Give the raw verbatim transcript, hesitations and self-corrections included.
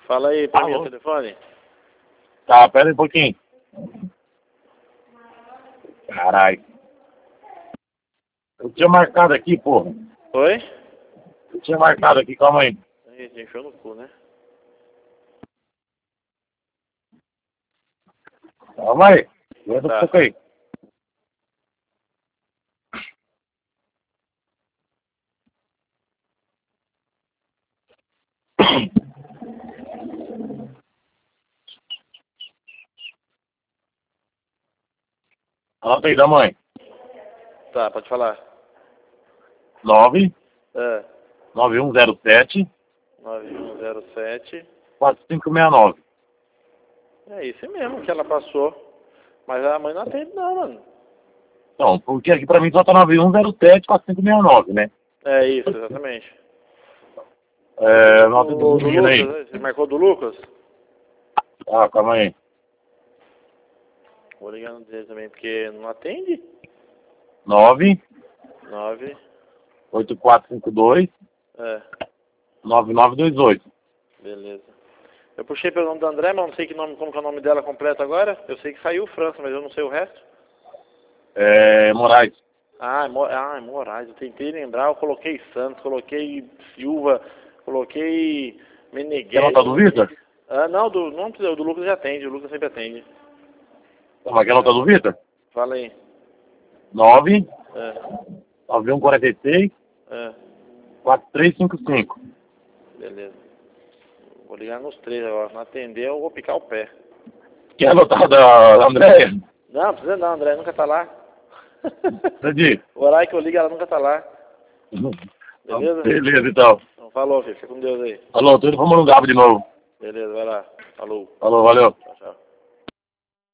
Fala aí pra mim Alô? o telefone. Tá, pera aí um pouquinho. Caralho. Eu tinha marcado aqui, porra. Oi? Eu tinha marcado aqui, calma aí. Aí, te encheu no cu, né? Calma aí. Aguenta um Tá. pouco aí. Anota aí da mãe. Tá, pode falar. nove É. nove um zero sete nove um zero sete. quatro cinco seis nove. É isso mesmo que ela passou. Mas a mãe não atende não, mano. Então, porque aqui pra mim só tá nove um zero sete quatro cinco seis nove, né? É isso, exatamente. É, Você nota marcou do do menino Lucas, aí. né? Você marcou do Lucas? Ah, calma aí. Vou ligar no dele também, porque não atende. nove nove. oito quatro cinco dois É, nove nove dois oito. beleza. Eu puxei pelo nome da André, mas não sei que nome, como que é o nome dela completo agora. Eu sei que saiu França, mas eu não sei o resto. É, Moraes. Ah, é Mo- ah, é Moraes. Eu tentei lembrar, eu coloquei Santos, coloquei Silva, coloquei Meneghetti. Quer anotar do Vitor? Ah, não, do, não precisa, o do Lucas já atende, o Lucas sempre atende. Mas quer anotar do Vitor? Fala aí. nove É, nove um quatro seis é, quatro três cinco cinco. beleza. Vou ligar nos três agora. Não atender, eu vou picar o pé. Quer anotar da Andréia? Não, precisa não, André nunca tá lá. Entendi. O horário que eu ligo, ela nunca tá lá. Beleza? Beleza, então. Então, falou, filho. Fica com Deus aí. Falou, tô indo pra Morungaba de novo. Beleza, vai lá. Falou. Falou, valeu.